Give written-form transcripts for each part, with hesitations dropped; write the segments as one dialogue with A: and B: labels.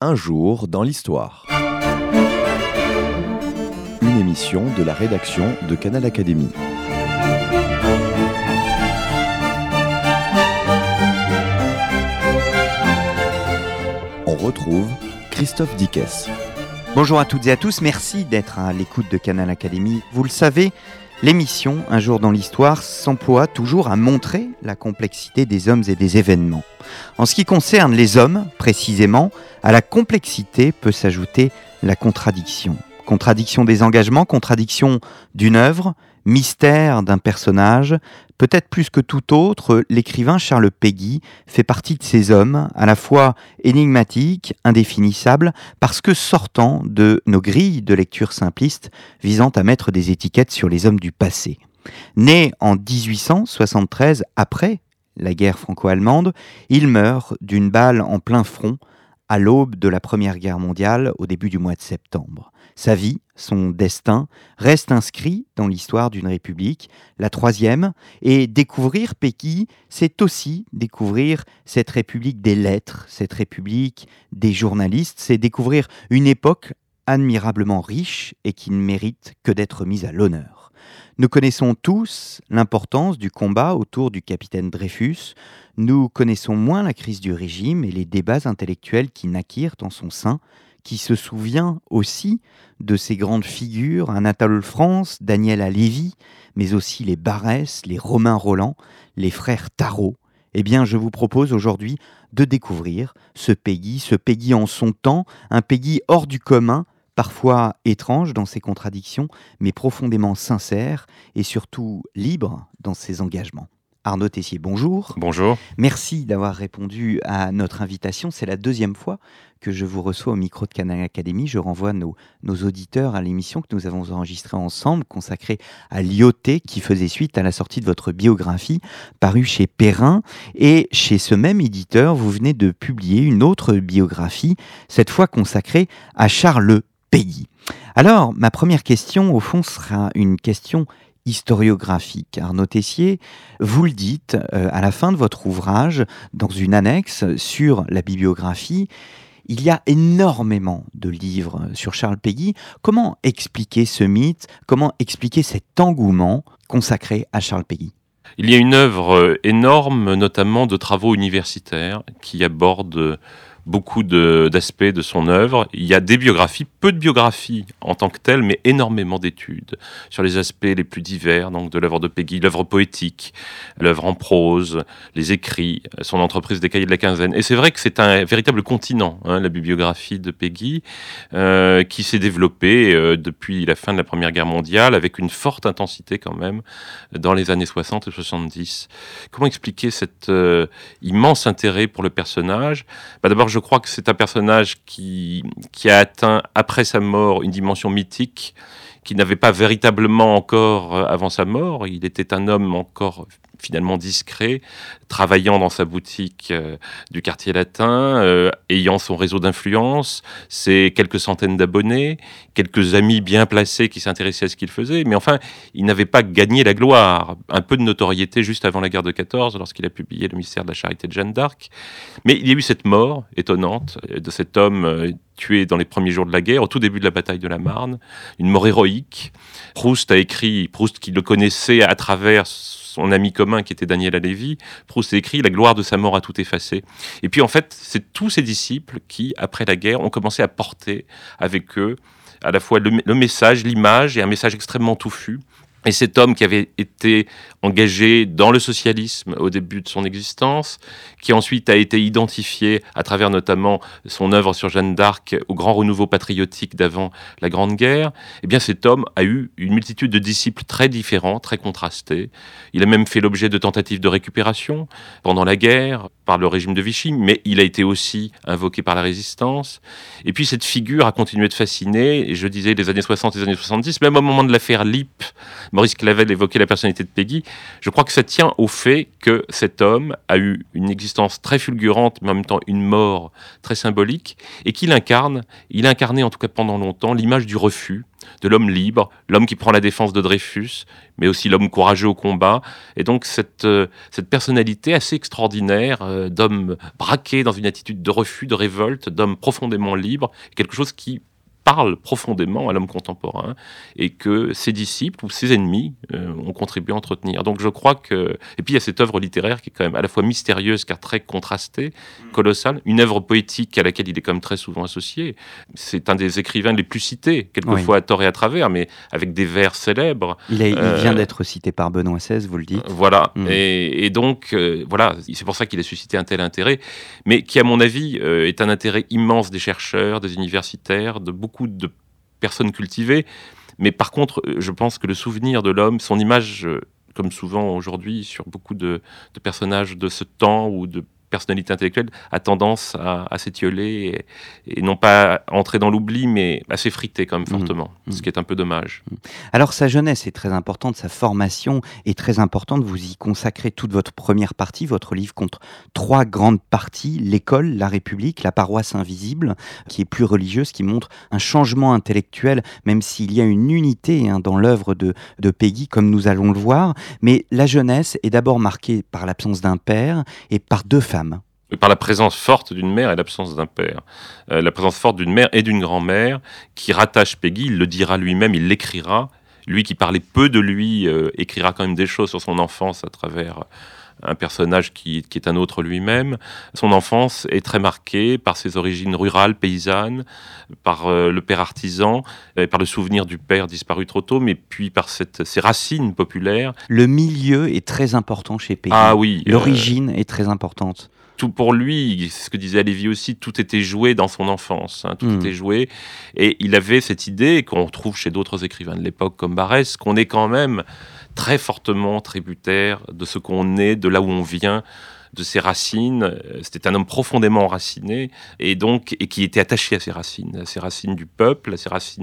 A: Un jour dans l'histoire. Une émission de la rédaction de Canal Académie. On retrouve Christophe Dickès.
B: Bonjour à toutes et à tous, merci d'être à l'écoute de Canal Académie. Vous le savez, l'émission Un jour dans l'histoire s'emploie toujours à montrer la complexité des hommes et des événements. En ce qui concerne les hommes, précisément, à la complexité peut s'ajouter la contradiction. Contradiction des engagements, contradiction d'une œuvre, mystère d'un personnage. Peut-être plus que tout autre, l'écrivain Charles Péguy fait partie de ces hommes, à la fois énigmatiques, indéfinissables, parce que sortant de nos grilles de lecture simplistes visant à mettre des étiquettes sur les hommes du passé. Né en 1873, après la guerre franco-allemande, il meurt d'une balle en plein front à l'aube de la Première Guerre mondiale, au début du mois de septembre. Sa vie, son destin, reste inscrit dans l'histoire d'une république, la troisième, et découvrir Péguy, c'est aussi découvrir cette république des lettres, cette république des journalistes, c'est découvrir une époque admirablement riche et qui ne mérite que d'être mise à l'honneur. Nous connaissons tous l'importance du combat autour du capitaine Dreyfus. Nous connaissons moins la crise du régime et les débats intellectuels qui naquirent en son sein, qui se souvient aussi de ces grandes figures, Anatole France, Daniel Halévy, mais aussi les Barrès, les Romain Rolland, les frères Tarot. Eh bien, je vous propose aujourd'hui de découvrir ce Péguy en son temps, un Péguy hors du commun, parfois étrange dans ses contradictions, mais profondément sincère et surtout libre dans ses engagements. Arnaud Tessier, bonjour.
C: Bonjour.
B: Merci d'avoir répondu à notre invitation. C'est la deuxième fois que je vous reçois au micro de Canal Académie. Je renvoie nos auditeurs à l'émission que nous avons enregistrée ensemble, consacrée à Lyautey, qui faisait suite à la sortie de votre biographie, parue chez Perrin. Et chez ce même éditeur, vous venez de publier une autre biographie, cette fois consacrée à Charles Péguy. Alors, ma première question, au fond, sera une question historiographique. Arnaud Tessier, vous le dites à la fin de votre ouvrage, dans une annexe sur la bibliographie, il y a énormément de livres sur Charles Péguy. Comment expliquer ce mythe ? Comment expliquer cet engouement consacré à Charles Péguy ?
C: Il y a une œuvre énorme, notamment de travaux universitaires, qui abordent beaucoup d'aspects de son œuvre. Il y a des biographies, peu de biographies en tant que telles, mais énormément d'études sur les aspects les plus divers donc de l'œuvre de Péguy, l'œuvre poétique, l'œuvre en prose, les écrits, son entreprise des cahiers de la quinzaine. Et c'est vrai que c'est un véritable continent, la bibliographie de Péguy, qui s'est développée depuis la fin de la Première Guerre mondiale, avec une forte intensité quand même, dans les années 60 et 70. Comment expliquer cet immense intérêt pour le personnage ? D'abord, je crois que c'est un personnage qui a atteint, après sa mort, une dimension mythique qu'il n'avait pas véritablement encore avant sa mort. Il était un homme encore finalement discret, travaillant dans sa boutique du quartier latin, ayant son réseau d'influence, ses quelques centaines d'abonnés, quelques amis bien placés qui s'intéressaient à ce qu'il faisait, mais enfin, il n'avait pas gagné la gloire. Un peu de notoriété juste avant la guerre de 14, lorsqu'il a publié Le mystère de la charité de Jeanne d'Arc. Mais il y a eu cette mort étonnante de cet homme tué dans les premiers jours de la guerre, au tout début de la bataille de la Marne, une mort héroïque. Proust qui le connaissait à travers son ami commun qui était Daniel Halévy, Proust a écrit « La gloire de sa mort a tout effacé ». Et puis en fait, c'est tous ses disciples qui, après la guerre, ont commencé à porter avec eux à la fois le message, l'image, et un message extrêmement touffu. Et cet homme qui avait été engagé dans le socialisme au début de son existence, qui ensuite a été identifié à travers notamment son œuvre sur Jeanne d'Arc au grand renouveau patriotique d'avant la Grande Guerre, eh bien cet homme a eu une multitude de disciples très différents, très contrastés. Il a même fait l'objet de tentatives de récupération pendant la guerre par le régime de Vichy, mais il a été aussi invoqué par la résistance. Et puis cette figure a continué de fasciner, et je disais les années 60 et les années 70, même au moment de l'affaire Lippe, Maurice Clavel évoquait la personnalité de Peggy. Je crois que ça tient au fait que cet homme a eu une existence très fulgurante, mais en même temps une mort très symbolique, et qu'il il a incarné en tout cas pendant longtemps l'image du refus, de l'homme libre, l'homme qui prend la défense de Dreyfus, mais aussi l'homme courageux au combat. Et donc cette personnalité assez extraordinaire d'homme braqué dans une attitude de refus, de révolte, d'homme profondément libre, quelque chose qui parle profondément à l'homme contemporain et que ses disciples ou ses ennemis ont contribué à entretenir. Donc je crois que... Et puis il y a cette œuvre littéraire qui est quand même à la fois mystérieuse car très contrastée, colossale, une œuvre poétique à laquelle il est quand même très souvent associé. C'est un des écrivains les plus cités, quelquefois à tort et à travers, mais avec des vers célèbres.
B: Il vient d'être cité par Benoît XVI, vous le dites.
C: Voilà, et donc voilà, c'est pour ça qu'il a suscité un tel intérêt, mais qui à mon avis est un intérêt immense des chercheurs, des universitaires, de beaucoup de personnes cultivées. Mais par contre, je pense que le souvenir de l'homme, son image, comme souvent aujourd'hui sur beaucoup de personnages de ce temps ou de personnalités intellectuelles, a tendance à s'étioler et non pas à entrer dans l'oubli, mais à s'effriter quand même fortement, ce qui est un peu dommage.
B: Alors sa jeunesse est très importante, sa formation est très importante, vous y consacrez toute votre première partie, votre livre compte 3 grandes parties, l'école, la République, la paroisse invisible, qui est plus religieuse, qui montre un changement intellectuel, même s'il y a une unité dans l'œuvre de Peggy, comme nous allons le voir, mais la jeunesse est d'abord marquée par l'absence d'un père et par 2 femmes.
C: Par la présence forte d'une mère et l'absence d'un père. La présence forte d'une mère et d'une grand-mère qui rattache Peggy, il le dira lui-même, il l'écrira. Lui qui parlait peu de lui, écrira quand même des choses sur son enfance à travers un personnage qui est un autre lui-même. Son enfance est très marquée par ses origines rurales, paysannes, par le père artisan, par le souvenir du père disparu trop tôt, mais puis par ses racines populaires.
B: Le milieu est très important chez Peggy.
C: Ah oui.
B: L'origine est très importante.
C: Tout pour lui, ce que disait Lévy aussi, tout était joué dans son enfance, tout était joué. Et il avait cette idée qu'on retrouve chez d'autres écrivains de l'époque comme Barrès, qu'on est quand même très fortement tributaire de ce qu'on est, de là où on vient, de ses racines. C'était un homme profondément enraciné et qui était attaché à ses racines du peuple,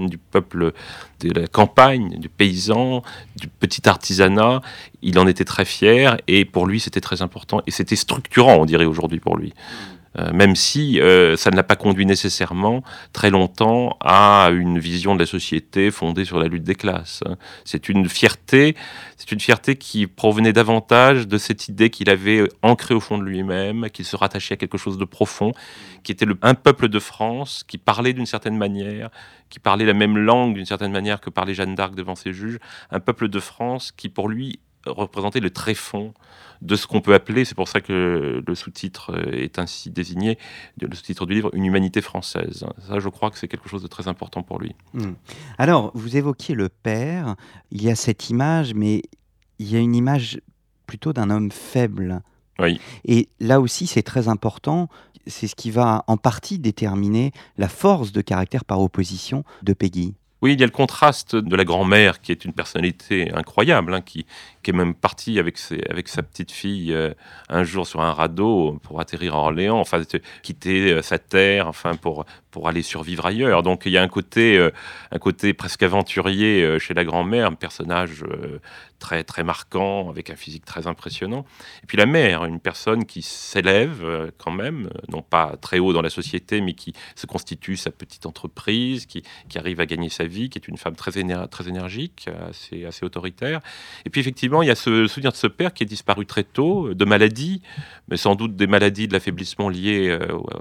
C: de la campagne, du paysan, du petit artisanat. Il en était très fier et pour lui c'était très important et c'était structurant, on dirait aujourd'hui pour lui. Même si ça ne l'a pas conduit nécessairement très longtemps à une vision de la société fondée sur la lutte des classes. C'est une fierté qui provenait davantage de cette idée qu'il avait ancrée au fond de lui-même, qu'il se rattachait à quelque chose de profond, qui était un peuple de France qui parlait d'une certaine manière, qui parlait la même langue d'une certaine manière que parlait Jeanne d'Arc devant ses juges, un peuple de France qui pour lui représentait le tréfonds de ce qu'on peut appeler, c'est pour ça que le sous-titre est ainsi désigné, le sous-titre du livre, une humanité française. Ça, je crois que c'est quelque chose de très important pour lui.
B: Alors, vous évoquiez le père, il y a cette image, mais il y a une image plutôt d'un homme faible.
C: Oui.
B: Et là aussi, c'est très important, c'est ce qui va en partie déterminer la force de caractère par opposition de Peggy.
C: Oui, il y a le contraste de la grand-mère qui est une personnalité incroyable, qui est même partie avec sa petite fille un jour sur un radeau pour atterrir à Orléans, quitter sa terre, pour aller survivre ailleurs. Donc il y a un côté presque aventurier chez la grand-mère, un personnage très très marquant, avec un physique très impressionnant. Et puis la mère, une personne qui s'élève quand même, non pas très haut dans la société, mais qui se constitue sa petite entreprise, qui arrive à gagner sa vie, qui est une femme très énergique, assez autoritaire. Et puis effectivement, il y a ce souvenir de ce père qui est disparu très tôt, de maladies, mais sans doute des maladies de l'affaiblissement liées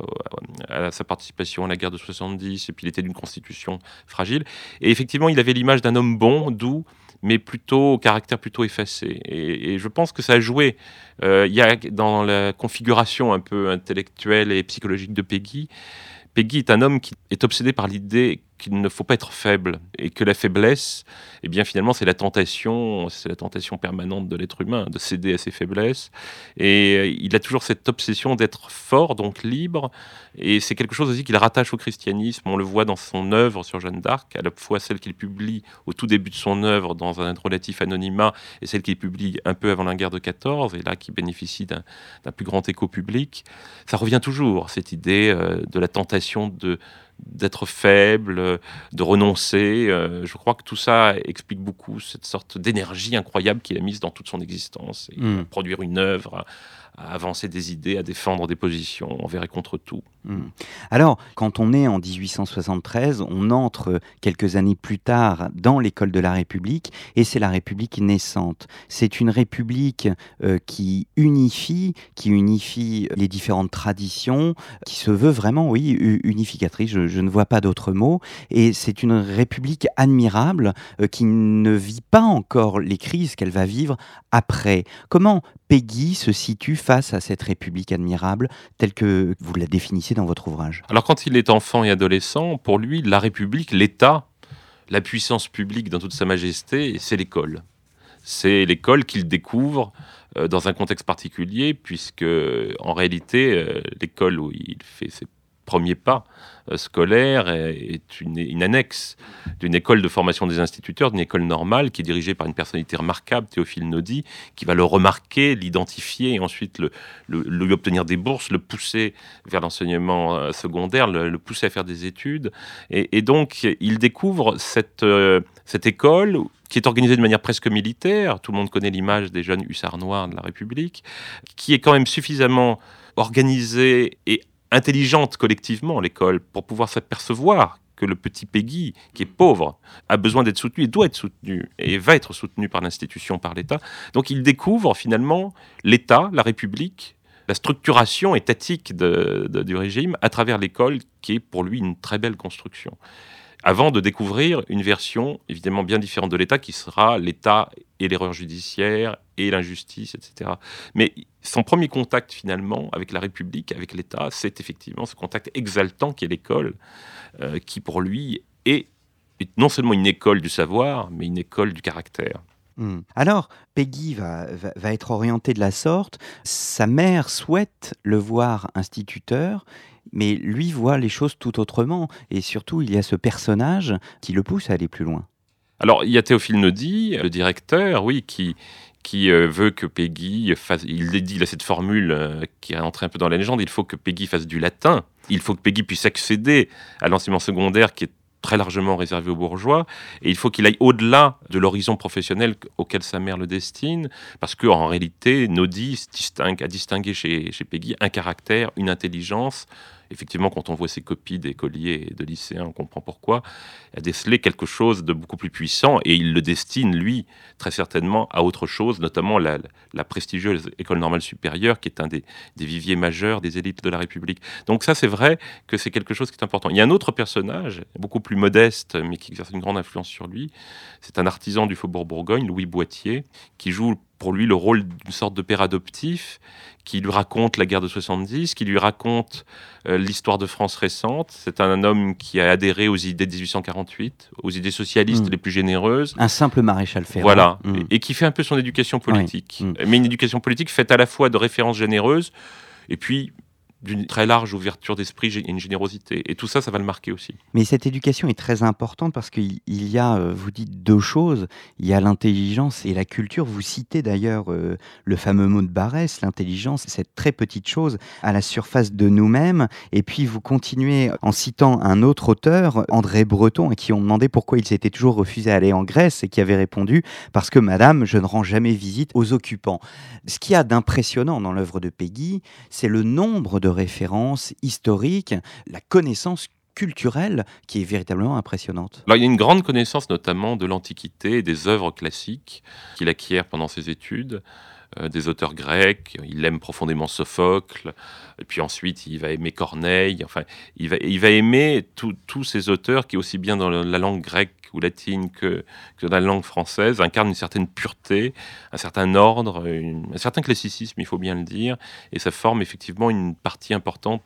C: à sa participation à la guerre de 70, et puis il était d'une constitution fragile. Et effectivement, il avait l'image d'un homme bon, doux, mais plutôt au caractère plutôt effacé. Et je pense que ça a joué. Il y a dans la configuration un peu intellectuelle et psychologique de Peggy est un homme qui est obsédé par l'idée qu'il ne faut pas être faible et que la faiblesse, eh bien finalement c'est la tentation permanente de l'être humain de céder à ses faiblesses. Et il a toujours cette obsession d'être fort, donc libre. Et c'est quelque chose aussi qu'il rattache au christianisme. On le voit dans son œuvre sur Jeanne d'Arc, à la fois celle qu'il publie au tout début de son œuvre dans un relatif anonymat et celle qu'il publie un peu avant la guerre de 14 et là qui bénéficie d'un plus grand écho public. Ça revient toujours, cette idée de la tentation de d'être faible, de renoncer. Je crois que tout ça explique beaucoup cette sorte d'énergie incroyable qu'il a mise dans toute son existence. Et à produire une œuvre, à avancer des idées, à défendre des positions envers et contre tout.
B: Alors, quand on est en 1873, on entre quelques années plus tard dans l'école de la République, et c'est la République naissante. C'est une République qui unifie les différentes traditions, qui se veut vraiment, oui, unificatrice, je ne vois pas d'autre mot, et c'est une République admirable qui ne vit pas encore les crises qu'elle va vivre après. Comment Péguy se situe face à cette République admirable telle que vous la définissez dans votre ouvrage?
C: Alors quand il est enfant et adolescent, pour lui, la République, l'État, la puissance publique dans toute sa majesté, c'est l'école. C'est l'école qu'il découvre dans un contexte particulier, puisque en réalité, l'école où il fait ses premiers pas scolaires est une annexe d'une école de formation des instituteurs, d'une école normale qui est dirigée par une personnalité remarquable, Théophile Naudy, qui va le remarquer, l'identifier et ensuite lui obtenir des bourses, le pousser vers l'enseignement secondaire, le pousser à faire des études. Et donc, il découvre cette école qui est organisée de manière presque militaire. Tout le monde connaît l'image des jeunes hussards noirs de la République, qui est quand même suffisamment organisée et intelligente collectivement, l'école, pour pouvoir s'apercevoir que le petit Péguy, qui est pauvre, a besoin d'être soutenu et doit être soutenu et va être soutenu par l'institution, par l'État. Donc il découvre finalement l'État, la République, la structuration étatique du régime à travers l'école, qui est pour lui une très belle construction. Avant de découvrir une version évidemment bien différente de l'État, qui sera l'État et l'erreur judiciaire et l'injustice, etc. Mais son premier contact finalement avec la République, avec l'État, c'est effectivement ce contact exaltant qu'est l'école, qui pour lui est non seulement une école du savoir, mais une école du caractère.
B: Alors, Péguy va être orienté de la sorte. Sa mère souhaite le voir instituteur, mais lui voit les choses tout autrement. Et surtout, il y a ce personnage qui le pousse à aller plus loin.
C: Alors, il y a Théophile Naudy, le directeur, oui, qui veut que Péguy fasse... Il a cette formule qui est entrée un peu dans la légende. Il faut que Péguy fasse du latin. Il faut que Péguy puisse accéder à l'enseignement secondaire qui est très largement réservé aux bourgeois, et il faut qu'il aille au-delà de l'horizon professionnel auquel sa mère le destine, parce qu'en réalité, Naudy a distingué chez Péguy un caractère, une intelligence. Effectivement, quand on voit ses copies d'écoliers et de lycéens, on comprend pourquoi. Il a décelé quelque chose de beaucoup plus puissant, et il le destine, lui, très certainement, à autre chose, notamment la prestigieuse École normale supérieure, qui est un des viviers majeurs des élites de la République. Donc ça, c'est vrai que c'est quelque chose qui est important. Il y a un autre personnage, beaucoup plus modeste, mais qui exerce une grande influence sur lui. C'est un artisan du Faubourg Bourgogne, Louis Boitier, qui joue pour lui le rôle d'une sorte de père adoptif, qui lui raconte la guerre de 70, qui lui raconte l'histoire de France récente. C'est un homme qui a adhéré aux idées de 1848, aux idées socialistes les plus généreuses.
B: Un simple maréchal Ferrand.
C: Voilà, et qui fait un peu son éducation politique. Mais une éducation politique faite à la fois de références généreuses, et puis d'une très large ouverture d'esprit et une générosité. Et tout ça, ça va le marquer aussi.
B: Mais cette éducation est très importante parce qu'il y a, vous dites deux choses, il y a l'intelligence et la culture. Vous citez d'ailleurs le fameux mot de Barrès, l'intelligence, cette très petite chose à la surface de nous-mêmes. Et puis vous continuez en citant un autre auteur, André Breton, à qui on demandait pourquoi il s'était toujours refusé à aller en Grèce et qui avait répondu « Parce que madame, je ne rends jamais visite aux occupants ». Ce qu'il y a d'impressionnant dans l'œuvre de Péguy, c'est le nombre de références historiques, la connaissance culturelle qui est véritablement impressionnante.
C: Alors, il y a une grande connaissance notamment de l'Antiquité et des œuvres classiques qu'il acquiert pendant ses études, des auteurs grecs. Il aime profondément Sophocle, et puis ensuite il va aimer Corneille. Enfin, il va aimer tous ces auteurs qui, aussi bien dans la langue grecque ou latine que dans la langue française, incarnent une certaine pureté, un certain ordre, un certain classicisme, il faut bien le dire, et ça forme effectivement une partie importante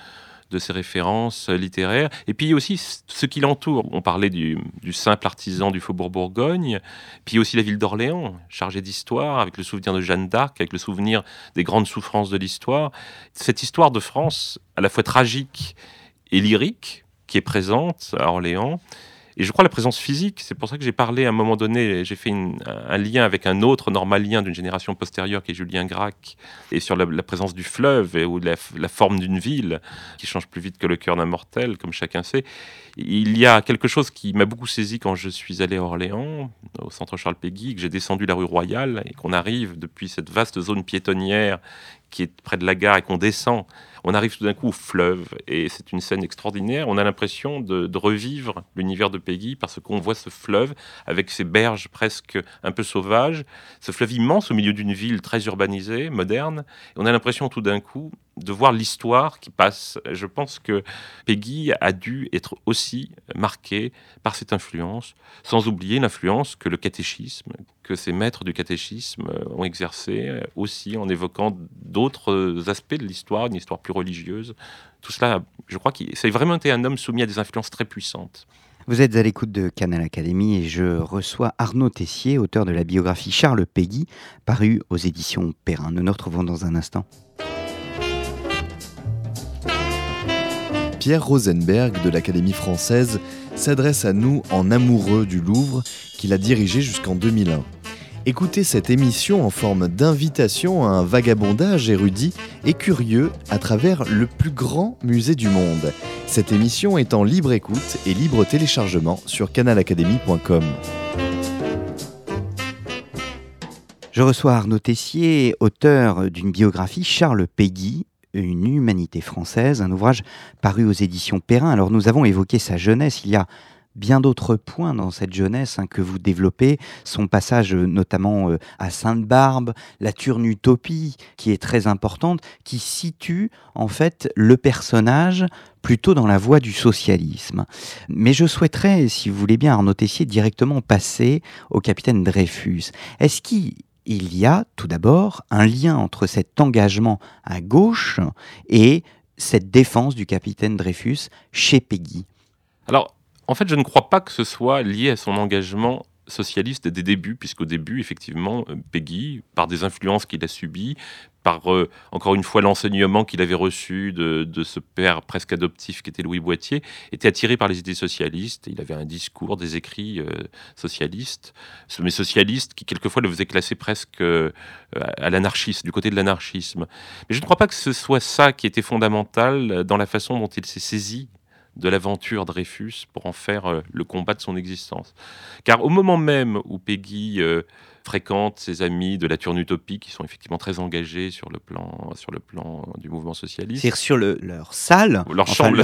C: de ses références littéraires. Et puis aussi ce qui l'entoure. On parlait du simple artisan du Faubourg Bourgogne, puis aussi la ville d'Orléans, chargée d'histoire, avec le souvenir de Jeanne d'Arc, avec le souvenir des grandes souffrances de l'histoire. Cette histoire de France, à la fois tragique et lyrique, qui est présente à Orléans, Et je crois la présence physique, c'est pour ça que j'ai parlé à un moment donné, j'ai fait un lien avec un autre normalien d'une génération postérieure qui est Julien Gracq, et sur la présence du fleuve ou la forme d'une ville qui change plus vite que le cœur d'un mortel, comme chacun sait. Il y a quelque chose qui m'a beaucoup saisi quand je suis allé à Orléans, au centre Charles Péguy, que j'ai descendu la rue Royale et qu'on arrive depuis cette vaste zone piétonnière qui est près de la gare et qu'on descend. On arrive tout d'un coup au fleuve et c'est une scène extraordinaire. On a l'impression de revivre l'univers de Péguy parce qu'on voit ce fleuve avec ses berges presque un peu sauvages, ce fleuve immense au milieu d'une ville très urbanisée, moderne. Et on a l'impression tout d'un coup de voir l'histoire qui passe. Je pense que Péguy a dû être aussi marqué par cette influence, sans oublier l'influence que le catéchisme, que ces maîtres du catéchisme ont exercé aussi en évoquant d'autres aspects de l'histoire, une histoire plus religieuse. Tout cela, je crois que c'est vraiment été un homme soumis à des influences très puissantes.
B: Vous êtes à l'écoute de Canal Académie et je reçois Arnaud Tessier, auteur de la biographie Charles Péguy, parue aux éditions Perrin. Nous nous retrouvons dans un instant.
A: Pierre Rosenberg de l'Académie française s'adresse à nous en amoureux du Louvre qu'il a dirigé jusqu'en 2001. Écoutez cette émission en forme d'invitation à un vagabondage érudit et curieux à travers le plus grand musée du monde. Cette émission est en libre écoute et libre téléchargement sur canalacademy.com.
B: Je reçois Arnaud Tessier, auteur d'une biographie Charles Péguy, une humanité française, un ouvrage paru aux éditions Perrin. Alors nous avons évoqué sa jeunesse, il y a bien d'autres points dans cette jeunesse que vous développez, son passage notamment à Sainte-Barbe, la Turnutopie qui est très importante, qui situe en fait le personnage plutôt dans la voie du socialisme. Mais je souhaiterais, si vous voulez bien Arnaud Tessier, directement passer au capitaine Dreyfus. Est-ce qu'il y a tout d'abord un lien entre cet engagement à gauche et cette défense du capitaine Dreyfus chez Péguy ?
C: Alors, en fait, je ne crois pas que ce soit lié à son engagement socialiste des débuts, puisqu'au début, effectivement, Péguy, par des influences qu'il a subies, par, encore une fois, l'enseignement qu'il avait reçu de ce père presque adoptif qui était Louis Boitier, était attiré par les idées socialistes. Il avait un discours, des écrits socialistes, mais socialistes qui, quelquefois, le faisaient classer presque à l'anarchisme, du côté de l'anarchisme. Mais je ne crois pas que ce soit ça qui était fondamental dans la façon dont il s'est saisi de l'aventure Dreyfus pour en faire le combat de son existence. Car au moment même où Péguy fréquente ses amis de la Turnutopie, qui sont effectivement très engagés sur le plan du mouvement socialiste.
B: C'est-à-dire sur leur salle,
C: leur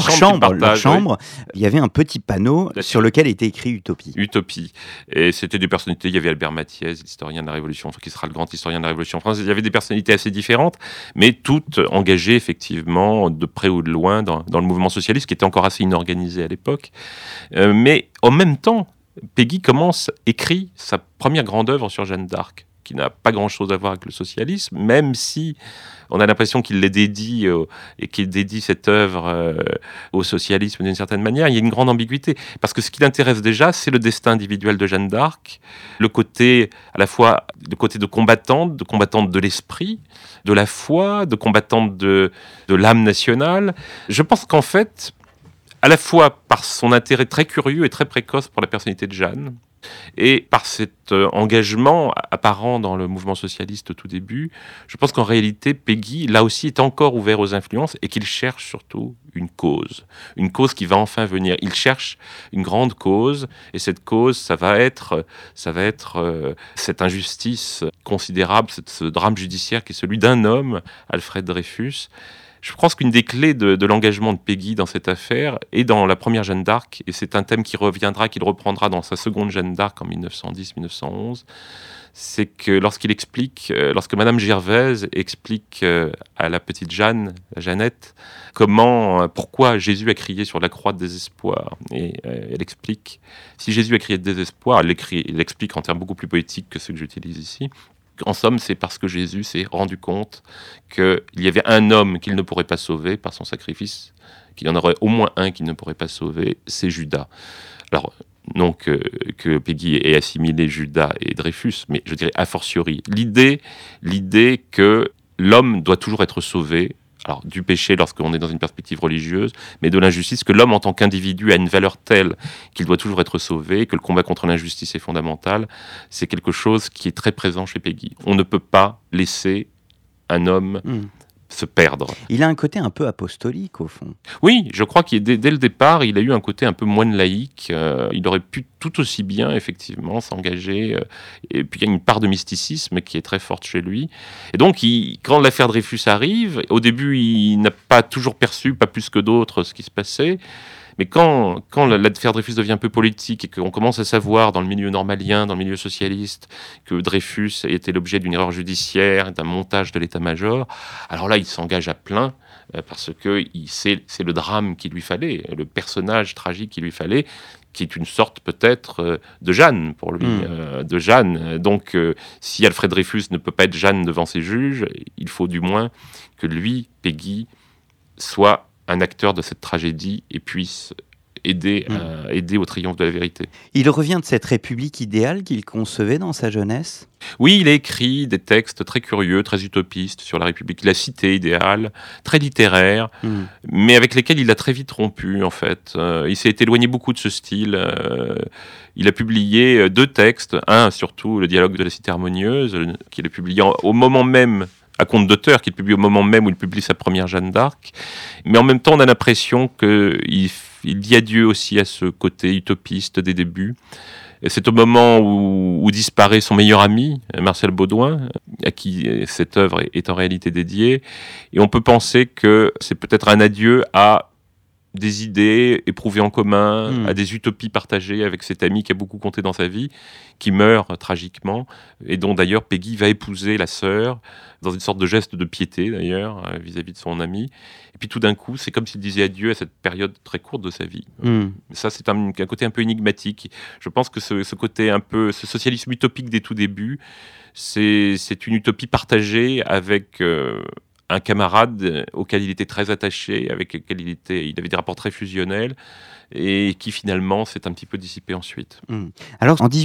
B: chambre, il y avait un petit panneau sur lequel était écrit Utopie.
C: Utopie. Et c'était des personnalités, il y avait Albert Mathiez, l'historien de la Révolution, qui sera le grand historien de la Révolution française. Il y avait des personnalités assez différentes, mais toutes engagées effectivement de près ou de loin dans le mouvement socialiste, qui était encore assez inorganisé à l'époque. Mais en même temps, Péguy écrit sa première grande œuvre sur Jeanne d'Arc, qui n'a pas grand-chose à voir avec le socialisme, même si on a l'impression qu'il les dédie et qu'il dédie cette œuvre au socialisme d'une certaine manière. Il y a une grande ambiguïté, parce que ce qui l'intéresse déjà, c'est le destin individuel de Jeanne d'Arc, le côté à la fois de combattante de l'esprit, de la foi, de combattante de l'âme nationale. Je pense qu'en fait, à la fois par son intérêt très curieux et très précoce pour la personnalité de Jeanne, et par cet engagement apparent dans le mouvement socialiste au tout début, je pense qu'en réalité, Péguy, là aussi, est encore ouvert aux influences et qu'il cherche surtout une cause qui va enfin venir. Il cherche une grande cause, et cette cause, ça va être cette injustice considérable, ce drame judiciaire qui est celui d'un homme, Alfred Dreyfus. Je pense qu'une des clés de l'engagement de Péguy dans cette affaire est dans la première Jeanne d'Arc, et c'est un thème qu'il reprendra dans sa seconde Jeanne d'Arc en 1910-1911, c'est que lorsque Madame Gervaise explique à la petite Jeannette, pourquoi Jésus a crié sur la croix de désespoir, et elle explique, si Jésus a crié de désespoir, elle explique en termes beaucoup plus poétiques que ceux que j'utilise ici. En somme, c'est parce que Jésus s'est rendu compte qu'il y avait un homme qu'il ne pourrait pas sauver par son sacrifice, qu'il y en aurait au moins un qu'il ne pourrait pas sauver, c'est Judas. Alors, non que Péguy ait assimilé Judas et Dreyfus, mais je dirais a fortiori. L'idée que l'homme doit toujours être sauvé alors du péché lorsqu'on est dans une perspective religieuse, mais de l'injustice, que l'homme en tant qu'individu a une valeur telle qu'il doit toujours être sauvé, que le combat contre l'injustice est fondamental, c'est quelque chose qui est très présent chez Péguy. On ne peut pas laisser un homme se perdre.
B: Il a un côté un peu apostolique, au fond.
C: Oui, je crois qu'il dès le départ, il a eu un côté un peu moine laïque. Il aurait pu tout aussi bien, effectivement, s'engager. Et puis, il y a une part de mysticisme qui est très forte chez lui. Et donc, quand l'affaire Dreyfus arrive, au début, il n'a pas toujours perçu, pas plus que d'autres, ce qui se passait. Mais quand l'affaire Dreyfus devient un peu politique et qu'on commence à savoir dans le milieu normalien, dans le milieu socialiste, que Dreyfus était l'objet d'une erreur judiciaire, d'un montage de l'état-major, alors là, il s'engage à plein parce que c'est le drame qu'il lui fallait, le personnage tragique qu'il lui fallait, qui est une sorte peut-être de Jeanne pour lui, de Jeanne. Donc, si Alfred Dreyfus ne peut pas être Jeanne devant ses juges, il faut du moins que lui, Péguy, soit un acteur de cette tragédie et puisse aider au triomphe de la vérité.
B: Il revient de cette république idéale qu'il concevait dans sa jeunesse ?
C: Oui, il a écrit des textes très curieux, très utopistes sur la République, la cité idéale, très littéraire, mais avec lesquels il a très vite rompu, en fait. Il s'est éloigné beaucoup de ce style. Il a publié 2 textes, un surtout, le dialogue de la cité harmonieuse, qu'il a publié au moment même, à compte d'auteur, qu'il publie au moment même où il publie sa première Jeanne d'Arc. Mais en même temps, on a l'impression qu'il dit adieu aussi à ce côté utopiste des débuts. Et c'est au moment où disparaît son meilleur ami, Marcel Baudouin, à qui cette œuvre est en réalité dédiée. Et on peut penser que c'est peut-être un adieu à des idées éprouvées en commun, à des utopies partagées avec cet ami qui a beaucoup compté dans sa vie, qui meurt tragiquement, et dont d'ailleurs Péguy va épouser la sœur, dans une sorte de geste de piété d'ailleurs, vis-à-vis de son ami. Et puis tout d'un coup, c'est comme s'il disait adieu à cette période très courte de sa vie. Ça, c'est un côté un peu énigmatique. Je pense que ce côté un peu, ce socialisme utopique des tout débuts, c'est une utopie partagée avec un camarade auquel il était très attaché, avec lequel il avait des rapports très fusionnels, et qui finalement s'est un petit peu dissipé ensuite.
B: Alors, en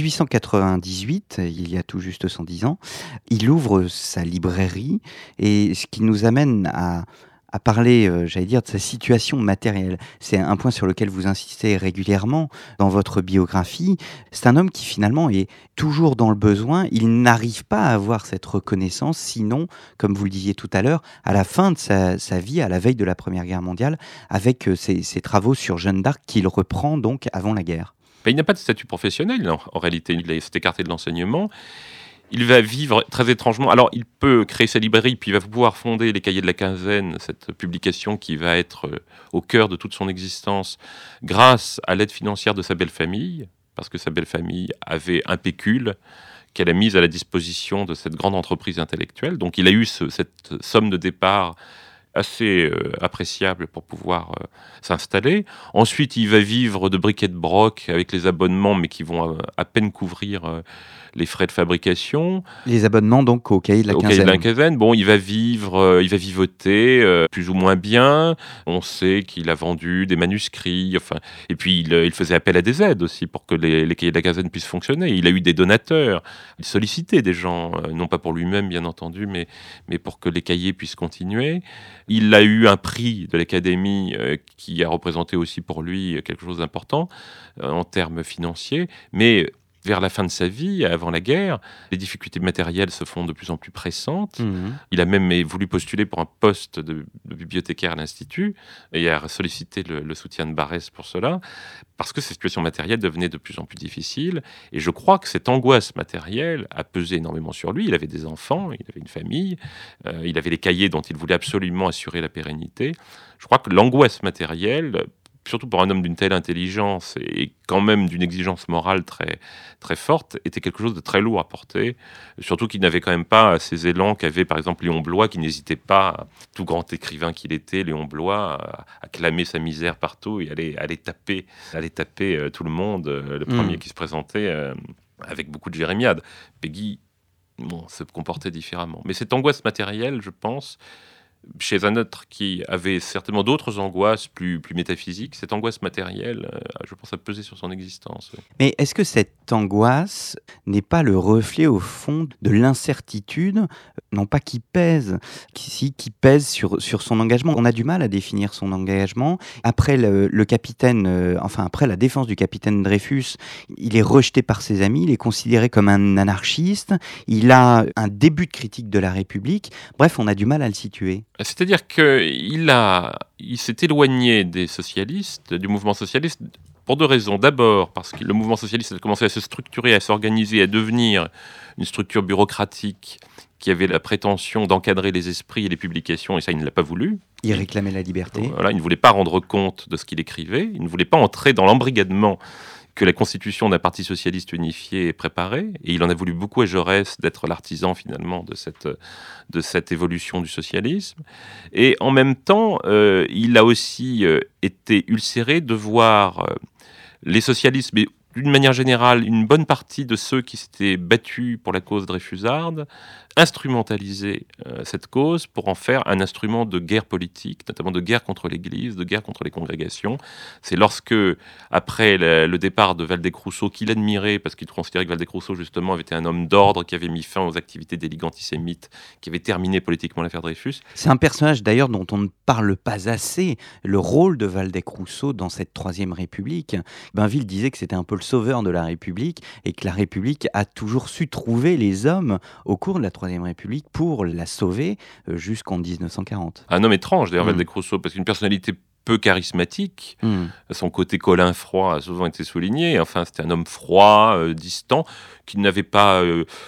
B: 1898, il y a tout juste 110 ans, il ouvre sa librairie, et ce qui nous amène à parler, j'allais dire, de sa situation matérielle. C'est un point sur lequel vous insistez régulièrement dans votre biographie. C'est un homme qui finalement est toujours dans le besoin. Il n'arrive pas à avoir cette reconnaissance, sinon, comme vous le disiez tout à l'heure, à la fin de sa vie, à la veille de la Première Guerre mondiale, avec ses travaux sur Jeanne d'Arc qu'il reprend donc avant la guerre.
C: Il n'a pas de statut professionnel, en réalité. Il s'est écarté de l'enseignement. Il va vivre très étrangement. Alors, il peut créer sa librairie, puis il va pouvoir fonder les Cahiers de la Quinzaine, cette publication qui va être au cœur de toute son existence, grâce à l'aide financière de sa belle-famille, parce que sa belle-famille avait un pécule qu'elle a mis à la disposition de cette grande entreprise intellectuelle. Donc, il a eu cette somme de départ assez appréciable pour pouvoir s'installer. Ensuite, il va vivre de briquet de broc avec les abonnements, mais qui vont à peine couvrir les frais de fabrication.
B: Les abonnements donc au Cahier de la Quinzaine.
C: Au Cahier de la Quinzaine. Bon, il va vivoter plus ou moins bien. On sait qu'il a vendu des manuscrits. Enfin, et puis il faisait appel à des aides aussi pour que les Cahiers de la Quinzaine puissent fonctionner. Il a eu des donateurs. Il sollicitait des gens, non pas pour lui-même bien entendu, mais pour que les cahiers puissent continuer. Il a eu un prix de l'Académie qui a représenté aussi pour lui quelque chose d'important en termes financiers, mais vers la fin de sa vie, avant la guerre, les difficultés matérielles se font de plus en plus pressantes. Il a même voulu postuler pour un poste de bibliothécaire à l'Institut et a sollicité le soutien de Barrès pour cela, parce que sa situation matérielle devenait de plus en plus difficile. Et je crois que cette angoisse matérielle a pesé énormément sur lui. Il avait des enfants, il avait une famille, il avait les cahiers dont il voulait absolument assurer la pérennité. Je crois que l'angoisse matérielle, surtout pour un homme d'une telle intelligence et quand même d'une exigence morale très, très forte, était quelque chose de très lourd à porter. Surtout qu'il n'avait quand même pas ces élans qu'avait par exemple Léon Bloy, qui n'hésitait pas, tout grand écrivain qu'il était, Léon Bloy, à clamer sa misère partout et aller taper tout le monde, le premier qui se présentait avec beaucoup de jérémiades. Péguy se comportait différemment. Mais cette angoisse matérielle, je pense, chez un autre qui avait certainement d'autres angoisses plus métaphysiques, cette angoisse matérielle, je pense, a pesé sur son existence.
B: Mais est-ce que cette angoisse n'est pas le reflet, au fond, de l'incertitude, non pas qui pèse, qui pèse sur son engagement? On a du mal à définir son engagement. Après le capitaine, après la défense du capitaine Dreyfus, il est rejeté par ses amis, il est considéré comme un anarchiste, il a un début de critique de la République. Bref, on a du mal à le situer.
C: C'est-à-dire qu'il s'est éloigné des socialistes, du mouvement socialiste, pour deux raisons. D'abord, parce que le mouvement socialiste a commencé à se structurer, à s'organiser, à devenir une structure bureaucratique qui avait la prétention d'encadrer les esprits et les publications, et ça, il ne l'a pas voulu.
B: Il réclamait la liberté.
C: Voilà, il ne voulait pas rendre compte de ce qu'il écrivait, il ne voulait pas entrer dans l'embrigadement que la constitution d'un parti socialiste unifié préparait, et il en a voulu beaucoup à Jaurès d'être l'artisan finalement de cette évolution du socialisme. Et en même temps, il a aussi été ulcéré de voir les socialistes, mais d'une manière générale, une bonne partie de ceux qui s'étaient battus pour la cause dreyfusarde, instrumentaliser cette cause pour en faire un instrument de guerre politique, notamment de guerre contre l'Église, de guerre contre les congrégations. C'est lorsque, après le départ de Valdez-Crousseau, qu'il admirait, parce qu'il considérait que Valdez-Crousseau, justement, avait été un homme d'ordre qui avait mis fin aux activités des ligues antisémites, qui avait terminé politiquement l'affaire Dreyfus.
B: C'est un personnage, d'ailleurs, dont on ne parle pas assez, le rôle de Valdez-Crousseau dans cette Troisième République. Bainville disait que c'était un peu le sauveur de la République, et que la République a toujours su trouver les hommes au cours de la Troisième République pour la sauver jusqu'en 1940.
C: Un homme étrange, d'ailleurs, Valdez-Crousseau, parce qu'une personnalité peu charismatique, son côté Colin froid a souvent été souligné. Enfin, c'était un homme froid, distant, qui n'était pas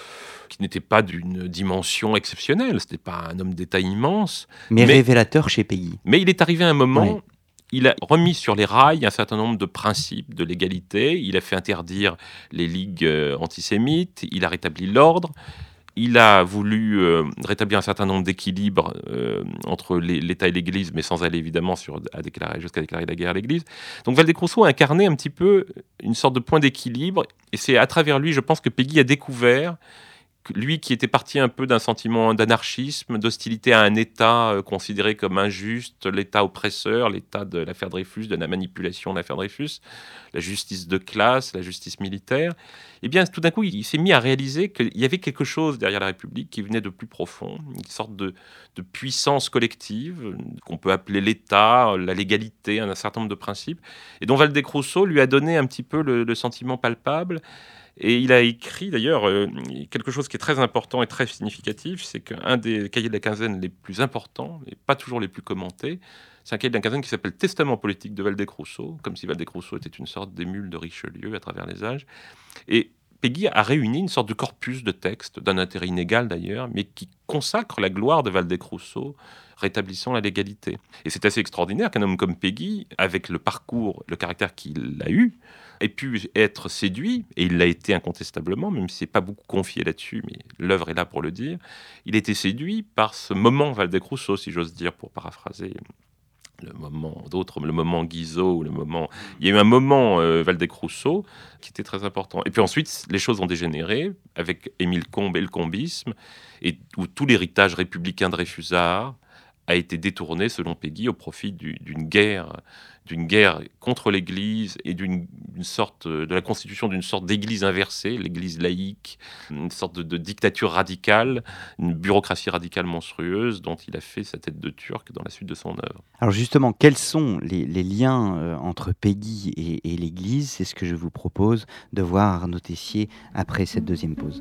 C: d'une dimension exceptionnelle. C'était pas un homme d'État immense,
B: mais révélateur chez Péguy.
C: Mais il est arrivé à un moment. Il a remis sur les rails un certain nombre de principes de l'égalité. Il a fait interdire les ligues antisémites. Il a rétabli l'ordre. Il a voulu rétablir un certain nombre d'équilibres entre l'État et l'Église, mais sans aller évidemment jusqu'à déclarer la guerre à l'Église. Donc Valdez-Crousseau a incarné un petit peu une sorte de point d'équilibre, et c'est à travers lui, je pense, que Péguy a découvert, lui qui était parti un peu d'un sentiment d'anarchisme, d'hostilité à un État considéré comme injuste, l'État oppresseur, l'État de l'affaire Dreyfus, de la manipulation de l'affaire Dreyfus, la justice de classe, la justice militaire, eh bien tout d'un coup il s'est mis à réaliser qu'il y avait quelque chose derrière la République qui venait de plus profond, une sorte de puissance collective qu'on peut appeler l'État, la légalité, un certain nombre de principes, et dont Valdez-Crousseau lui a donné un petit peu le sentiment palpable. Et il a écrit d'ailleurs quelque chose qui est très important et très significatif, c'est qu'un des cahiers de la quinzaine les plus importants, et pas toujours les plus commentés, c'est un cahier de la quinzaine qui s'appelle Testament politique de Valdez-Crousseau, comme si Valdez-Crousseau était une sorte d'émule de Richelieu à travers les âges. Et Péguy a réuni une sorte de corpus de textes, d'un intérêt inégal d'ailleurs, mais qui consacre la gloire de Valdez-Crousseau, rétablissant la légalité. Et c'est assez extraordinaire qu'un homme comme Péguy, avec le parcours, le caractère qu'il a eu, ait pu être séduit, et il l'a été incontestablement, même si c'est pas beaucoup confié là-dessus, mais l'œuvre est là pour le dire, il a été séduit par ce moment Valdez-Crousseau, si j'ose dire, pour paraphraser le moment Guizot, il y a eu un moment Valdez-Crousseau qui était très important. Et puis ensuite, les choses ont dégénéré avec Émile Combes et le combisme, et où tout l'héritage républicain dreyfusard a été détourné, selon Péguy, au profit d'une guerre contre l'Église et de la constitution d'une sorte d'Église inversée, l'Église laïque, une sorte de dictature radicale, une bureaucratie radicale monstrueuse dont il a fait sa tête de Turc dans la suite de son œuvre.
B: Alors justement, quels sont les liens entre Péguy et l'Église? C'est ce que je vous propose de voir, Arnaud Tessier, après cette deuxième pause.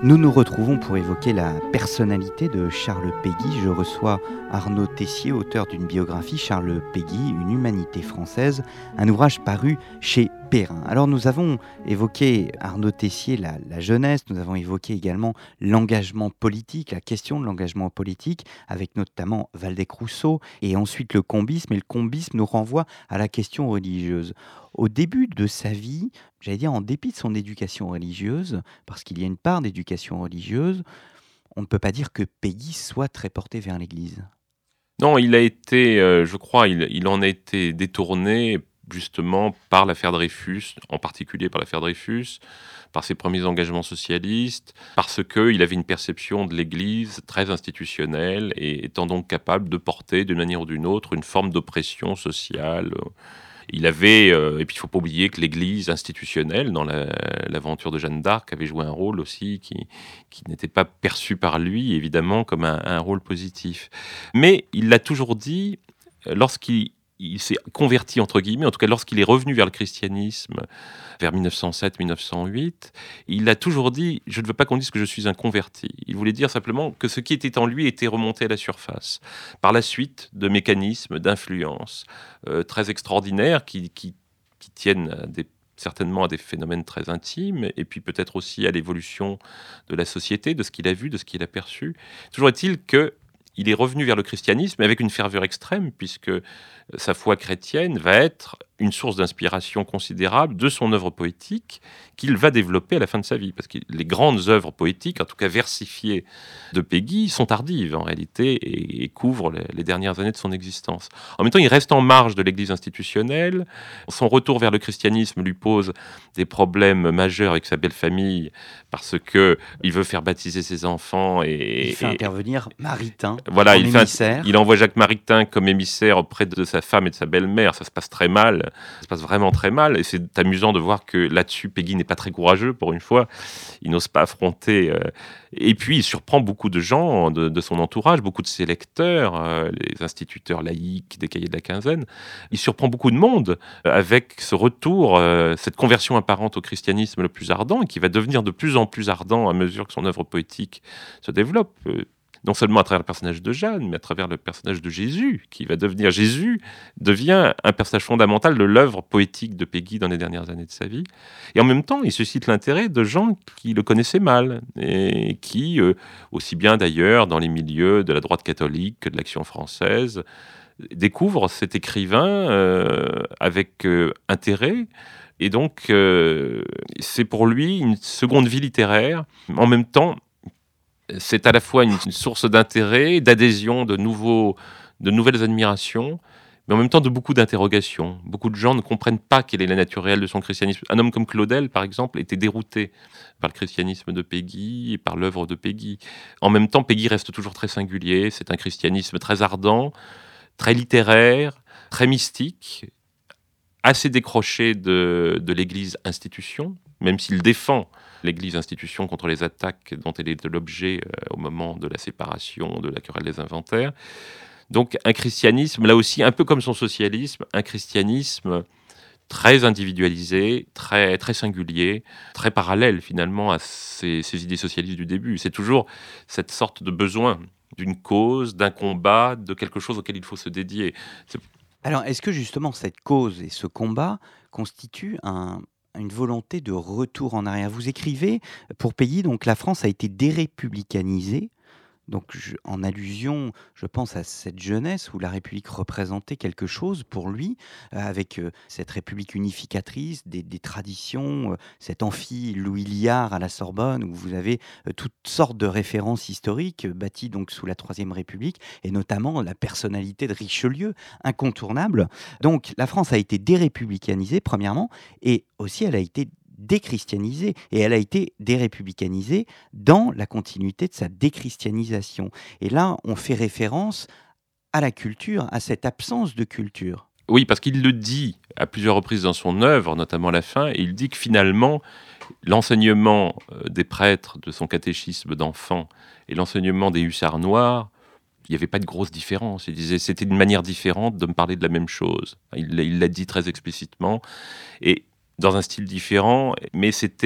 B: Nous nous retrouvons pour évoquer la personnalité de Charles Péguy. Je reçois Arnaud Tessier, auteur d'une biographie, Charles Péguy, une humanité française, un ouvrage paru chez Perrin. Alors nous avons évoqué, Arnaud Tessier, la jeunesse, nous avons évoqué également l'engagement politique, la question de l'engagement politique, avec notamment Waldeck-Rousseau, et ensuite le combisme. Et le combisme nous renvoie à la question religieuse. Au début de sa vie, j'allais dire en dépit de son éducation religieuse, parce qu'il y a une part d'éducation religieuse, on ne peut pas dire que Péguy soit très porté vers l'Église.
C: Non, il a été, je crois, il en a été détourné justement par l'affaire Dreyfus, en particulier par l'affaire Dreyfus, par ses premiers engagements socialistes, parce qu'il avait une perception de l'Église très institutionnelle et étant donc capable de porter d'une manière ou d'une autre une forme d'oppression sociale. Il avait, et puis il ne faut pas oublier que l'Église institutionnelle, dans l'aventure de Jeanne d'Arc, avait joué un rôle aussi qui n'était pas perçu par lui, évidemment, comme un rôle positif. Mais il l'a toujours dit, lorsqu'il s'est converti, entre guillemets, en tout cas lorsqu'il est revenu vers le christianisme, vers 1907-1908, il a toujours dit « Je ne veux pas qu'on dise que je suis un converti ». Il voulait dire simplement que ce qui était en lui était remonté à la surface, par la suite de mécanismes d'influence très extraordinaires qui tiennent certainement à des phénomènes très intimes, et puis peut-être aussi à l'évolution de la société, de ce qu'il a vu, de ce qu'il a perçu. Toujours est-il qu'il est revenu vers le christianisme, mais avec une ferveur extrême, puisque sa foi chrétienne va être une source d'inspiration considérable de son œuvre poétique qu'il va développer à la fin de sa vie. Parce que les grandes œuvres poétiques, en tout cas versifiées de Péguy, sont tardives en réalité et couvrent les dernières années de son existence. En même temps, il reste en marge de l'Église institutionnelle. Son retour vers le christianisme lui pose des problèmes majeurs avec sa belle famille parce qu'il veut faire baptiser ses enfants.
B: Il fait intervenir Maritain,
C: voilà,
B: émissaire.
C: Il envoie Jacques Maritain comme émissaire auprès de sa femme et de sa belle-mère. Ça se passe très mal. Ça se passe vraiment très mal, et c'est amusant de voir que là-dessus, Péguy n'est pas très courageux, pour une fois. Il n'ose pas affronter. Et puis, il surprend beaucoup de gens de son entourage, beaucoup de ses lecteurs, les instituteurs laïcs des cahiers de la quinzaine. Il surprend beaucoup de monde avec ce retour, cette conversion apparente au christianisme le plus ardent, et qui va devenir de plus en plus ardent à mesure que son œuvre poétique se développe. Non seulement à travers le personnage de Jeanne, mais à travers le personnage de Jésus, qui va devenir... Jésus devient un personnage fondamental de l'œuvre poétique de Péguy dans les dernières années de sa vie. Et en même temps, il suscite l'intérêt de gens qui le connaissaient mal, et qui, aussi bien d'ailleurs dans les milieux de la droite catholique que de l'Action française, découvrent cet écrivain avec intérêt. Et donc, c'est pour lui une seconde vie littéraire. En même temps, c'est à la fois une source d'intérêt, d'adhésion, de nouvelles admirations, mais en même temps de beaucoup d'interrogations. Beaucoup de gens ne comprennent pas quelle est la nature réelle de son christianisme. Un homme comme Claudel, par exemple, était dérouté par le christianisme de Péguy et par l'œuvre de Péguy. En même temps, Péguy reste toujours très singulier. C'est un christianisme très ardent, très littéraire, très mystique, assez décroché de l'Église institution, même s'il défend l'Église institution contre les attaques dont elle est l'objet au moment de la séparation, de la querelle des inventaires. Donc un christianisme, là aussi, un peu comme son socialisme, un christianisme très individualisé, très, très singulier, très parallèle finalement à ces idées socialistes du début. C'est toujours cette sorte de besoin d'une cause, d'un combat, de quelque chose auquel il faut se dédier.
B: Alors, est-ce que justement cette cause et ce combat constituent une volonté de retour en arrière? Vous écrivez, pour Péguy, donc la France a été dérépublicanisée, donc en allusion, je pense à cette jeunesse où la République représentait quelque chose pour lui, avec cette République unificatrice, des traditions, cet amphi Louis Liard à la Sorbonne, où vous avez toutes sortes de références historiques bâties donc sous la Troisième République, et notamment la personnalité de Richelieu, incontournable. Donc la France a été dérépublicanisée, premièrement, et aussi elle a été déchristianisée, et elle a été dérépublicanisée dans la continuité de sa déchristianisation. Et là, on fait référence à la culture, à cette absence de culture.
C: Oui, parce qu'il le dit à plusieurs reprises dans son œuvre, notamment à la fin, et il dit que finalement, l'enseignement des prêtres de son catéchisme d'enfant et l'enseignement des hussards noirs, il n'y avait pas de grosse différence. Il disait c'était une manière différente de me parler de la même chose. Il l'a dit très explicitement. Et dans un style différent, mais c'était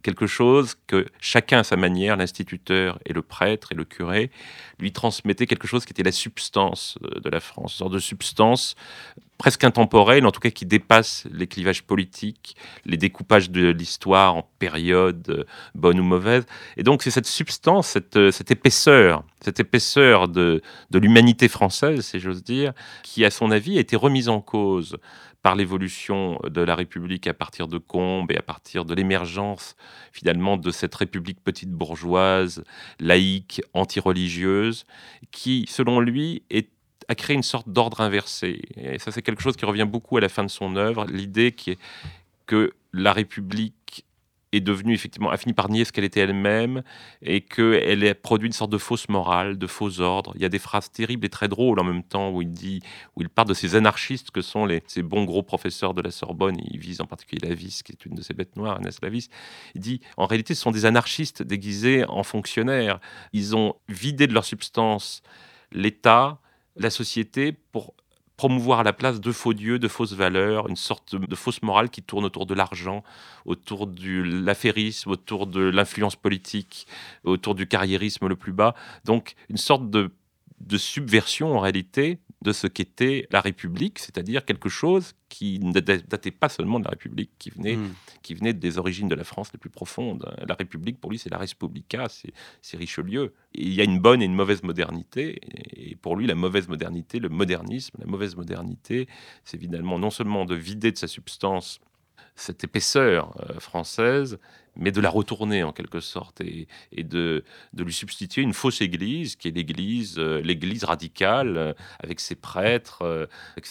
C: quelque chose que chacun à sa manière, l'instituteur et le prêtre et le curé, lui transmettaient quelque chose qui était la substance de la France, une sorte de substance presque intemporelle, en tout cas qui dépasse les clivages politiques, les découpages de l'histoire en périodes bonnes ou mauvaises. Et donc c'est cette substance, cette épaisseur de l'humanité française, si j'ose dire, qui à son avis a été remise en cause par l'évolution de la République à partir de Combes et à partir de l'émergence finalement de cette République petite bourgeoise, laïque, anti-religieuse, qui, selon lui, a créé une sorte d'ordre inversé. Et ça, c'est quelque chose qui revient beaucoup à la fin de son œuvre, l'idée qui est que la République est devenue, effectivement, a fini par nier ce qu'elle était elle-même et qu'elle a produit une sorte de fausse morale, de faux ordre. Il y a des phrases terribles et très drôles en même temps où il parle de ces anarchistes que sont ces bons gros professeurs de la Sorbonne. Il vise en particulier Lavis, qui est une de ses bêtes noires, Ernest Lavis. Il dit, en réalité, ce sont des anarchistes déguisés en fonctionnaires. Ils ont vidé de leur substance l'État, la société, pour promouvoir à la place de faux dieux, de fausses valeurs, une sorte de fausse morale qui tourne autour de l'argent, autour de l'affairisme, autour de l'influence politique, autour du carriérisme le plus bas. Donc une sorte de subversion en réalité de ce qu'était la République, c'est-à-dire quelque chose qui ne datait pas seulement de la République, qui venait des origines de la France les plus profondes. La République, pour lui, c'est la res publica, c'est Richelieu. Et il y a une bonne et une mauvaise modernité, et pour lui, la mauvaise modernité, le modernisme, la mauvaise modernité, c'est évidemment non seulement de vider de sa substance cette épaisseur française, mais de la retourner en quelque sorte et de lui substituer une fausse église qui est l'église radicale avec ses prêtres,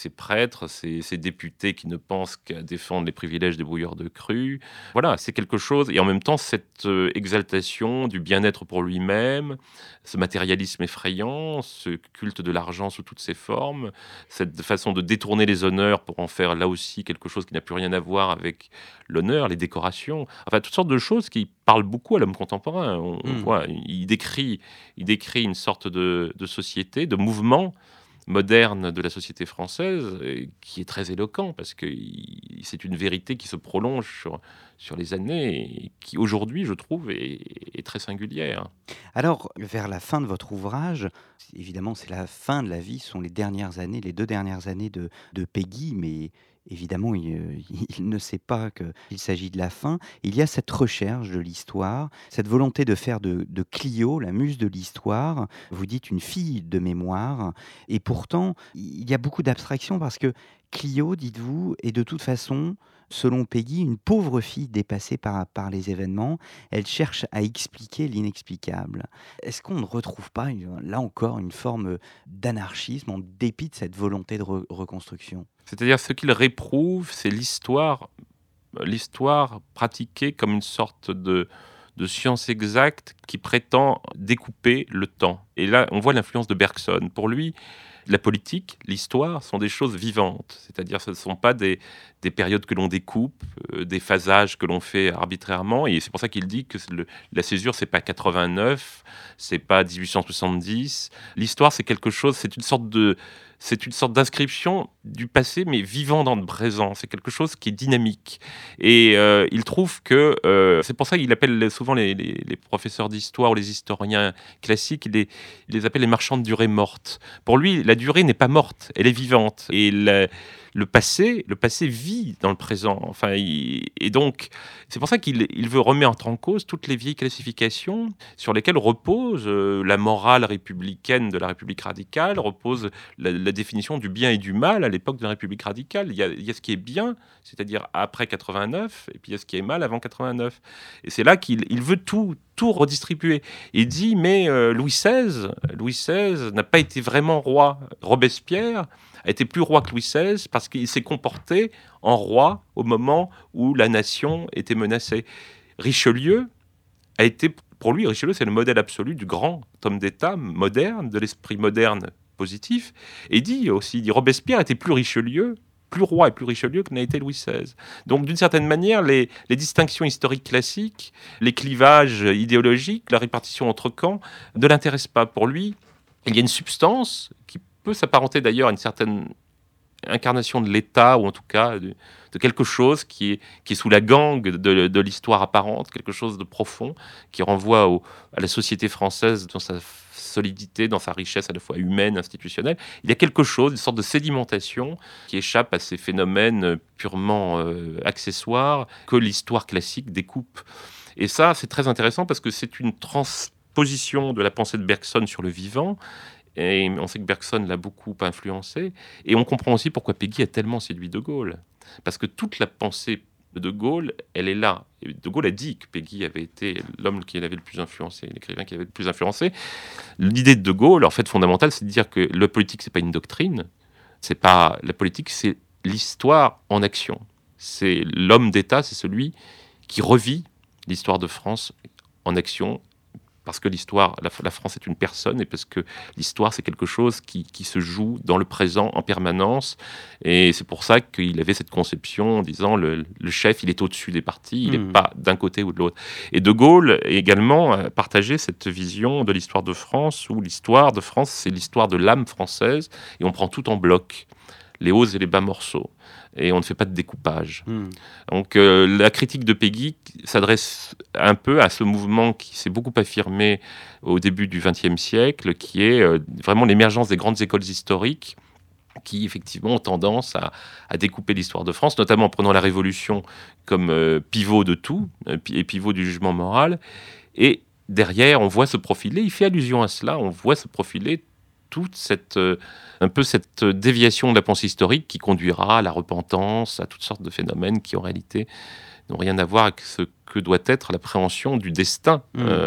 C: ses députés qui ne pensent qu'à défendre les privilèges des brouilleurs de crue. Voilà, c'est quelque chose, et en même temps cette exaltation du bien-être pour lui-même, ce matérialisme effrayant, ce culte de l'argent sous toutes ses formes, cette façon de détourner les honneurs pour en faire là aussi quelque chose qui n'a plus rien à voir avec l'honneur, les décorations, enfin toutes sortes de choses qui parlent beaucoup à l'homme contemporain. Il décrit une sorte de société, de mouvement moderne de la société française qui est très éloquent parce que c'est une vérité qui se prolonge sur les années et qui aujourd'hui, je trouve, est très singulière.
B: Alors, vers la fin de votre ouvrage, évidemment, c'est la fin de la vie, ce sont les 2 dernières années de Péguy, mais évidemment, il ne sait pas qu'il s'agit de la fin. Il y a cette recherche de l'histoire, cette volonté de faire de Clio, la muse de l'histoire, vous dites une fille de mémoire, et pourtant, il y a beaucoup d'abstraction parce que Clio, dites-vous, est de toute façon, selon Péguy, une pauvre fille dépassée par les événements. Elle cherche à expliquer l'inexplicable. Est-ce qu'on ne retrouve pas, là encore, une forme d'anarchisme en dépit de cette volonté de reconstruction ?
C: C'est-à-dire, ce qu'il réprouve, c'est l'histoire pratiquée comme une sorte de science exacte qui prétend découper le temps. Et là, on voit l'influence de Bergson. Pour lui, la politique, l'histoire sont des choses vivantes. C'est-à-dire, ce ne sont pas des périodes que l'on découpe, des phasages que l'on fait arbitrairement. Et c'est pour ça qu'il dit que la césure, c'est pas 89, c'est pas 1870. L'histoire, c'est quelque chose, c'est une sorte d'inscription du passé, mais vivant dans le présent. C'est quelque chose qui est dynamique. Et il trouve que... c'est pour ça qu'il appelle souvent les professeurs d'histoire ou les historiens classiques, il les appelle les marchands de durée morte. Pour lui, la durée n'est pas morte, elle est vivante. Et le passé vit dans le présent. Enfin, et donc, c'est pour ça qu'il veut remettre en cause toutes les vieilles classifications sur lesquelles repose la morale républicaine de la République radicale, repose la définition du bien et du mal à l'époque de la République radicale. Il y a ce qui est bien, c'est-à-dire après 89, et puis il y a ce qui est mal avant 89. Et c'est là qu'il veut tout redistribuer. Il dit, mais Louis XVI n'a pas été vraiment roi. Robespierre a été plus roi que Louis XVI parce qu'il s'est comporté en roi au moment où la nation était menacée. Richelieu a été, pour lui, c'est le modèle absolu du grand homme d'État moderne, de l'esprit moderne positif. Et il dit Robespierre était plus roi et plus Richelieu que n'a été Louis XVI. Donc, d'une certaine manière, les distinctions historiques classiques, les clivages idéologiques, la répartition entre camps ne l'intéressent pas. Pour lui, il y a une substance qui peut s'apparenter d'ailleurs à une certaine incarnation de l'État, ou en tout cas de quelque chose qui est sous la gangue de l'histoire apparente, quelque chose de profond, qui renvoie à la société française dans sa solidité, dans sa richesse à la fois humaine, institutionnelle. Il y a quelque chose, une sorte de sédimentation qui échappe à ces phénomènes purement accessoires que l'histoire classique découpe. Et ça, c'est très intéressant parce que c'est une transposition de la pensée de Bergson sur le vivant. Et on sait que Bergson l'a beaucoup influencé. Et on comprend aussi pourquoi Péguy a tellement séduit De Gaulle. Parce que toute la pensée de Gaulle, elle est là. Et De Gaulle a dit que Péguy avait été l'homme qui l'avait le plus influencé, l'écrivain qui l'avait le plus influencé. L'idée de Gaulle, en fait, fondamentale, c'est de dire que le politique, c'est pas une doctrine. C'est pas la politique, c'est l'histoire en action. C'est l'homme d'État, c'est celui qui revit l'histoire de France en action, parce que l'histoire, la France est une personne, et parce que l'histoire, c'est quelque chose qui se joue dans le présent en permanence. Et c'est pour ça qu'il avait cette conception en disant le chef, il est au-dessus des partis, il n'est pas d'un côté ou de l'autre. Et De Gaulle également partageait cette vision de l'histoire de France, où l'histoire de France, c'est l'histoire de l'âme française, et on prend tout en bloc, les hauts et les bas morceaux. Et on ne fait pas de découpage. Donc la critique de Péguy s'adresse un peu à ce mouvement qui s'est beaucoup affirmé au début du XXe siècle, qui est vraiment l'émergence des grandes écoles historiques qui effectivement ont tendance à découper l'histoire de France, notamment en prenant la Révolution comme pivot de tout, et pivot du jugement moral. Et derrière, on voit se profiler, il fait allusion à cela, on voit se profiler toute cette déviation de la pensée historique qui conduira à la repentance, à toutes sortes de phénomènes qui, en réalité, n'ont rien à voir avec ce que doit être l'appréhension du destin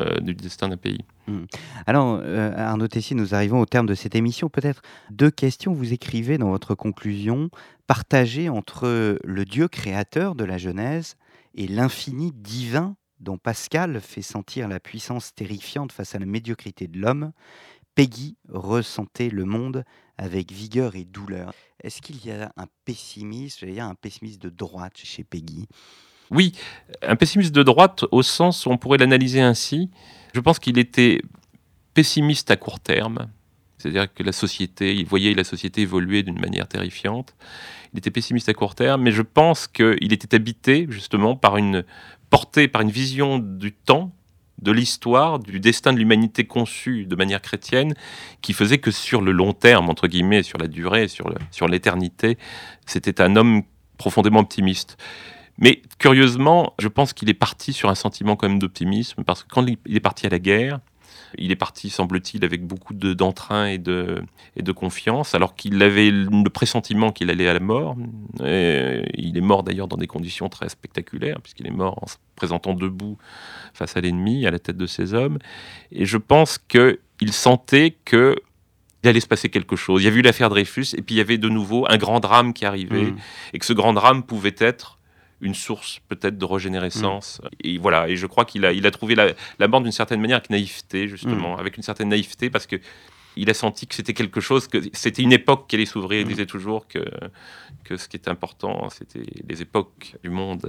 C: d'un pays.
B: Alors, Arnaud Tessier, nous arrivons au terme de cette émission. Peut-être 2 questions. Vous écrivez dans votre conclusion, partagez entre le Dieu créateur de la Genèse et l'infini divin dont Pascal fait sentir la puissance terrifiante face à la médiocrité de l'homme. Péguy ressentait le monde avec vigueur et douleur. Est-ce qu'il y a un pessimisme, un pessimisme de droite chez Péguy ?
C: Oui, un pessimiste de droite, au sens où on pourrait l'analyser ainsi. Je pense qu'il était pessimiste à court terme, c'est-à-dire que il voyait la société évoluer d'une manière terrifiante. Il était pessimiste à court terme, mais je pense qu'il était habité justement porté par une vision du temps, de l'histoire, du destin de l'humanité conçu de manière chrétienne, qui faisait que sur le long terme, entre guillemets, sur la durée, sur l'éternité, c'était un homme profondément optimiste. Mais curieusement, je pense qu'il est parti sur un sentiment quand même d'optimisme, parce que quand il est parti à la guerre, il est parti, semble-t-il, avec beaucoup d'entrain et de confiance, alors qu'il avait le pressentiment qu'il allait à la mort. Et il est mort d'ailleurs dans des conditions très spectaculaires, puisqu'il est mort en se présentant debout face à l'ennemi, à la tête de ses hommes. Et je pense qu'il sentait qu'il allait se passer quelque chose. Il y a eu l'affaire Dreyfus, et puis il y avait de nouveau un grand drame qui arrivait, et que ce grand drame pouvait être une source peut-être de régénérescence. Et voilà, et je crois qu'il a trouvé la mort d'une certaine manière avec naïveté, justement, avec une certaine naïveté, parce que il a senti que c'était quelque chose, que c'était une époque qui allait s'ouvrir. Il disait toujours que ce qui était important, c'était les époques du monde,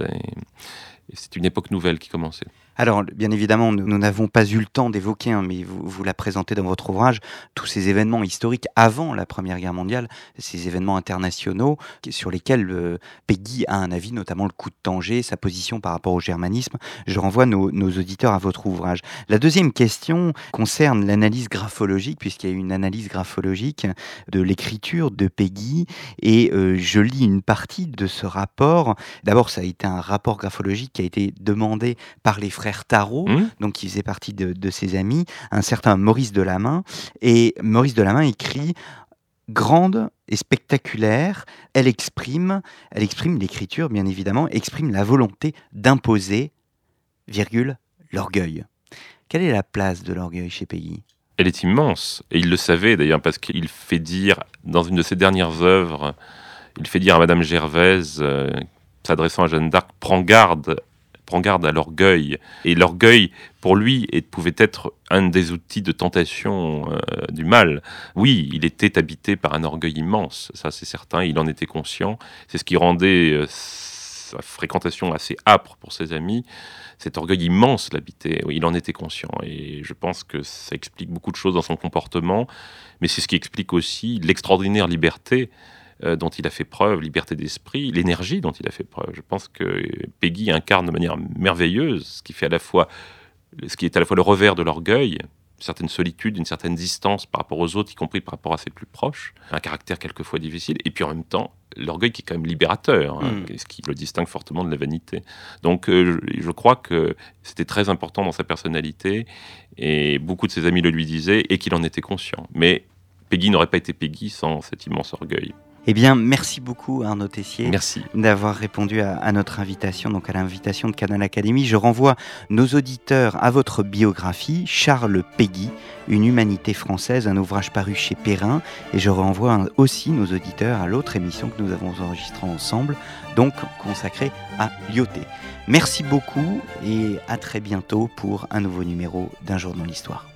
C: et c'est une époque nouvelle qui commençait.
B: Alors, bien évidemment, nous n'avons pas eu le temps d'évoquer, mais vous la présentez dans votre ouvrage, tous ces événements historiques avant la Première Guerre mondiale, ces événements internationaux sur lesquels Péguy a un avis, notamment le coup de Tanger, sa position par rapport au germanisme. Je renvoie nos auditeurs à votre ouvrage. La deuxième question concerne l'analyse graphologique, puisqu'il y a eu une analyse graphologique de l'écriture de Péguy, et je lis une partie de ce rapport. D'abord, ça a été un rapport graphologique qui a été demandé par les frères Tarot, donc qui faisait partie de ses amis, un certain Maurice Delamain. Et Maurice Delamain écrit « Grande et spectaculaire, elle exprime l'écriture, bien évidemment, exprime la volonté d'imposer, l'orgueil ». Quelle est la place de l'orgueil chez Péguy ?
C: Elle est immense, et il le savait d'ailleurs, parce qu'il fait dire, dans une de ses dernières œuvres, il fait dire à Madame Gervaise, s'adressant à Jeanne d'Arc, prends garde à l'orgueil. Et l'orgueil, pour lui, pouvait être un des outils de tentation du mal. Oui, il était habité par un orgueil immense, ça c'est certain, il en était conscient. C'est ce qui rendait sa fréquentation assez âpre pour ses amis. Cet orgueil immense l'habitait, oui, il en était conscient. Et je pense que ça explique beaucoup de choses dans son comportement, mais c'est ce qui explique aussi l'extraordinaire liberté dont il a fait preuve, liberté d'esprit, l'énergie dont il a fait preuve. Je pense que Péguy incarne de manière merveilleuse ce qui est à la fois le revers de l'orgueil, une certaine solitude, une certaine distance par rapport aux autres, y compris par rapport à ses plus proches, un caractère quelquefois difficile, et puis en même temps, l'orgueil qui est quand même libérateur, ce qui le distingue fortement de la vanité. Donc je crois que c'était très important dans sa personnalité, et beaucoup de ses amis le lui disaient, et qu'il en était conscient. Mais Péguy n'aurait pas été Péguy sans cet immense orgueil.
B: Eh bien, merci beaucoup Arnaud Tessier
C: Merci.
B: d'avoir répondu à notre invitation, donc à l'invitation de Canal Académie. Je renvoie nos auditeurs à votre biographie, Charles Péguy, Une humanité française, un ouvrage paru chez Perrin. Et je renvoie aussi nos auditeurs à l'autre émission que nous avons enregistrée ensemble, donc consacrée à Lyautey. Merci beaucoup et à très bientôt pour un nouveau numéro d'Un jour dans l'histoire.